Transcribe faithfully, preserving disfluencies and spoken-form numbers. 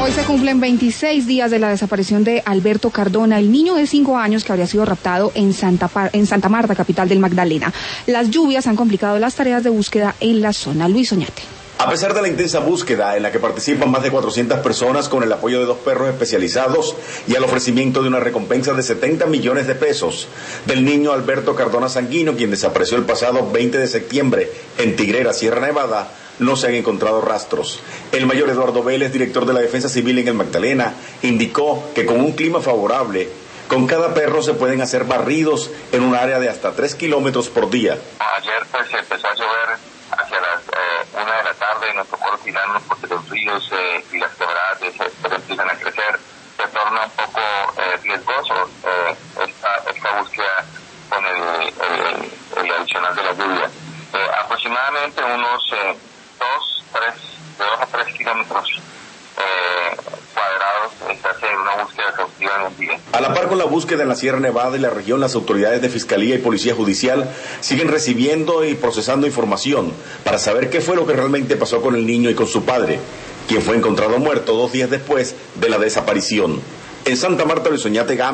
Hoy se cumplen veintiséis días de la desaparición de Alberto Cardona, el niño de cinco años que habría sido raptado en Santa, Par- en Santa Marta, capital del Magdalena. Las lluvias han complicado las tareas de búsqueda en la zona. Luis Oñate. A pesar de la intensa búsqueda en la que participan más de cuatrocientas personas con el apoyo de dos perros especializados y al ofrecimiento de una recompensa de setenta millones de pesos del niño Alberto Cardona Sanguino, quien desapareció el pasado veinte de septiembre en Tigrera, Sierra Nevada, no se han encontrado rastros. El mayor Eduardo Vélez, director de la Defensa Civil en el Magdalena, indicó que con un clima favorable, con cada perro se pueden hacer barridos en un área de hasta tres kilómetros por día. Ayer pues empezó a llover hacia las eh, una de la tarde y nos tocó retirarnos porque los ríos eh, y las quebradas de ese, empiezan a crecer. Se torna un poco eh, riesgoso eh, esta, esta búsqueda con el, el, el adicional de la lluvia. Eh, aproximadamente unos eh, dos, tres, de dos a tres kilómetros eh, cuadrados se hace una búsqueda exhaustiva en un día. A la par con la búsqueda en la Sierra Nevada y la región, las autoridades de Fiscalía y Policía Judicial siguen recibiendo y procesando información para saber qué fue lo que realmente pasó con el niño y con su padre, quien fue encontrado muerto dos días después de la desaparición. En Santa Marta, Luis Oñate Gámez.